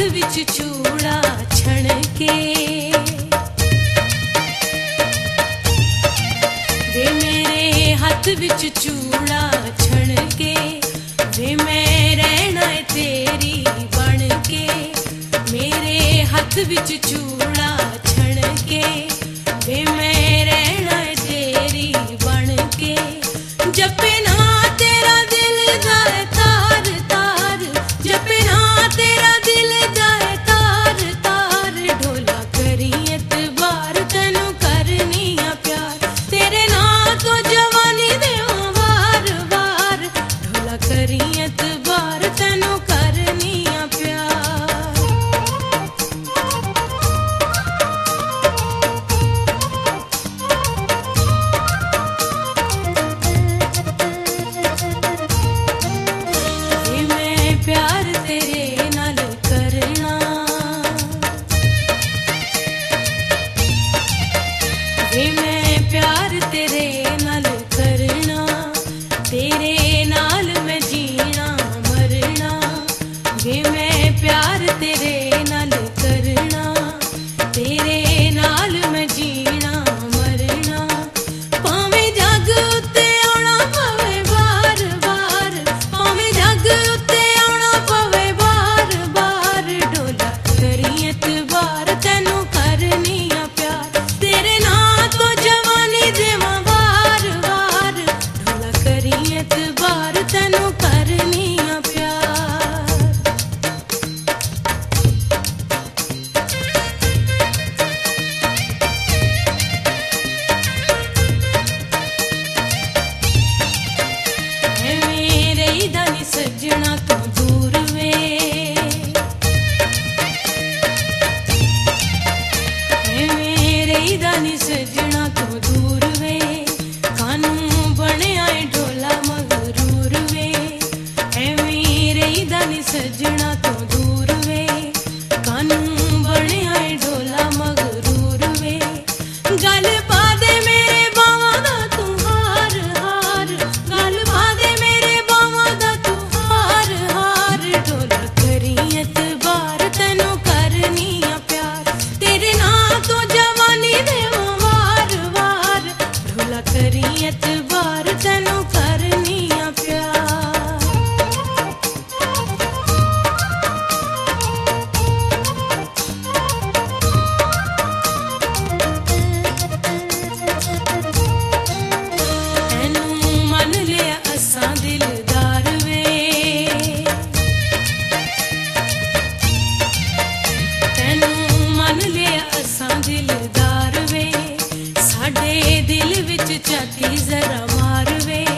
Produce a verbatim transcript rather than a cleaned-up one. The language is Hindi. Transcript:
विच चूड़ा छणके वे मेरे हाथ विच चूड़ा छणके वे मैं रहना है तेरी बन के मेरे हाथ विच चूड़ा छणके वे मैं रहना है तेरी बन के जपे ना तेरा दिल जाए तार तार जपे ना तेरा दिल जाए तार तार ढोला करी एतबार तैनू करनी आ प्यार तेरे ना तो जवानी देवां वार वार ढोला करी एतबार तैनू करनी आ प्यार वे मैं प्यार तेरे नाल करना वे मैं प्यार तेरे नाल करना तेरे नाल मैं जीना मरना वे मैं प्यार तेरे नाल करना तेरे नाल मैं जीना मरना भावें जग उत्ते आउणा पवे बार बार भावें जग उत्ते आउणा पवे बार बार ढोला करी एतबार तैनू करनी आ प्यार तेरे ना तो जवानी देवां वार वार ढोला करी एतबार तैनू करनी आ प्यार है मेरे दानी सजना तो दूर वे है मेरे दानी सजना तो दूर वे कानू बने आए ढोला मगरूर वे है मेरे दानी सजना तो दूर वे कानू बने आए ढोला मगरूर वे गल पा दे मेरे बावां दा तू हार हार गल पा दे मेरे बावां दा तू हार हार ढोला करी एतबार तैनू करनी आ प्यार तेरे ना तो जवानी देवां वार वार ढोला करी एतबार तैनू करनी आ प्यार तैनू मन लिया असां दिलदार वे तैनू मन लिया असां दिलदार वे साडे दिल विच छाती जरा मार वे